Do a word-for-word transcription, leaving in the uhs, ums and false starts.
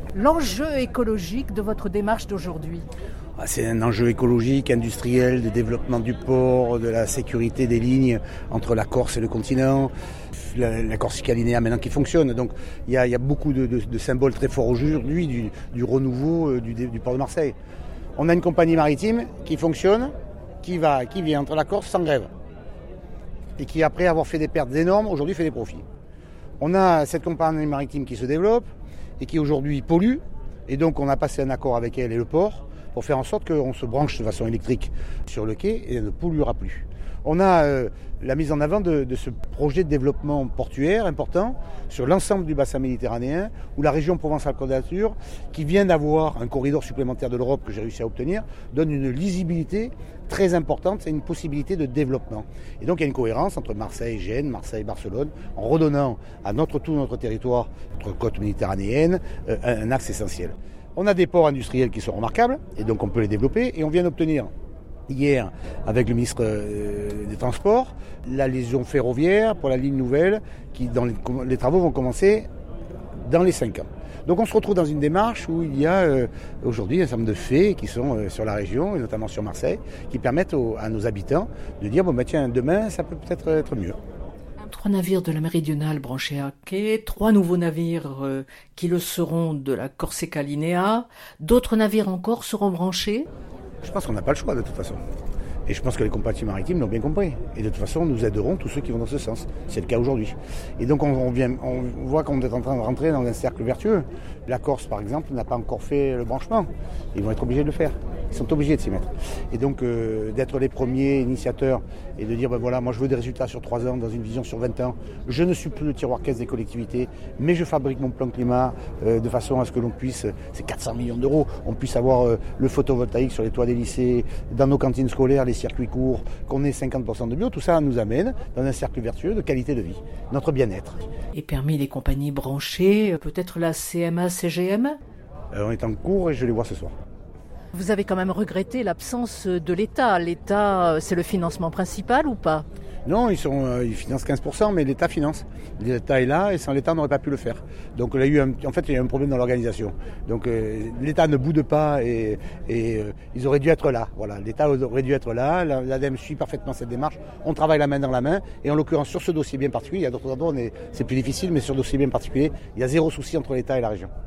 L'enjeu écologique de votre démarche d'aujourd'hui? C'est un enjeu écologique, industriel, de développement du port, de la sécurité des lignes entre la Corse et le continent, la, la Corsica Linea maintenant qui fonctionne. Donc il y a, il y a beaucoup de, de, de symboles très forts aujourd'hui du, du renouveau du, du port de Marseille. On a une compagnie maritime qui fonctionne, qui, va, qui vient entre la Corse sans grève et qui, après avoir fait des pertes énormes, aujourd'hui fait des profits. On a cette compagnie maritime qui se développe et qui aujourd'hui pollue, et donc on a passé un accord avec elle et le port pour faire en sorte qu'on se branche de façon électrique sur le quai et elle ne polluera plus. On a euh, la mise en avant de, de ce projet de développement portuaire important sur l'ensemble du bassin méditerranéen où la région Provence-Alpes-Côte d'Azur, qui vient d'avoir un corridor supplémentaire de l'Europe que j'ai réussi à obtenir, donne une lisibilité très importante et une possibilité de développement. Et donc il y a une cohérence entre Marseille, Gênes, Marseille, Barcelone, en redonnant à notre, tout notre territoire, notre côte méditerranéenne, euh, un, un axe essentiel. On a des ports industriels qui sont remarquables et donc on peut les développer et on vient d'obtenir hier, avec le ministre des Transports, la liaison ferroviaire pour la ligne nouvelle, qui dans les, les travaux vont commencer dans les cinq ans. Donc on se retrouve dans une démarche où il y a euh, aujourd'hui un certain nombre de faits qui sont euh, sur la région, et notamment sur Marseille, qui permettent aux, à nos habitants de dire, bon bah tiens, demain ça peut peut-être être mieux. Trois navires de la Méridionale branchés à quai, trois nouveaux navires euh, qui le seront de la Corsica Linea, d'autres navires encore seront branchés? Je pense qu'on n'a pas le choix de toute façon. Et je pense que les compagnies maritimes l'ont bien compris. Et de toute façon, nous aiderons tous ceux qui vont dans ce sens. C'est le cas aujourd'hui. Et donc on, on, vient, on voit qu'on est en train de rentrer dans un cercle vertueux. La Corse, par exemple, n'a pas encore fait le branchement. Ils vont être obligés de le faire. Ils sont obligés de s'y mettre. Et donc euh, d'être les premiers initiateurs et de dire, ben voilà, moi je veux des résultats sur trois ans, dans une vision sur vingt ans. Je ne suis plus le tiroir caisse des collectivités, mais je fabrique mon plan climat euh, de façon à ce que l'on puisse, c'est quatre cents millions d'euros, on puisse avoir euh, le photovoltaïque sur les toits des lycées, dans nos cantines scolaires, les circuits courts, qu'on ait cinquante pour cent de bio. Tout ça nous amène dans un cercle vertueux de qualité de vie, notre bien-être. Et parmi les compagnies branchées, peut-être la C M A C G M? euh, On est en cours et je les vois ce soir. Vous avez quand même regretté l'absence de l'État. L'État, c'est le financement principal ou pas? Non, ils, sont, euh, ils financent quinze pour cent, mais l'État finance. L'État est là et sans l'État, on n'aurait pas pu le faire. Donc il y a eu un, en fait, il y a eu un problème dans l'organisation. Donc euh, l'État ne boude pas et, et euh, ils auraient dû être là. Voilà, l'État aurait dû être là. L'A D E M suit parfaitement cette démarche. On travaille la main dans la main. Et en l'occurrence, sur ce dossier bien particulier, il y a d'autres endroits, c'est plus difficile, mais sur ce dossier bien particulier, il y a zéro souci entre l'État et la région.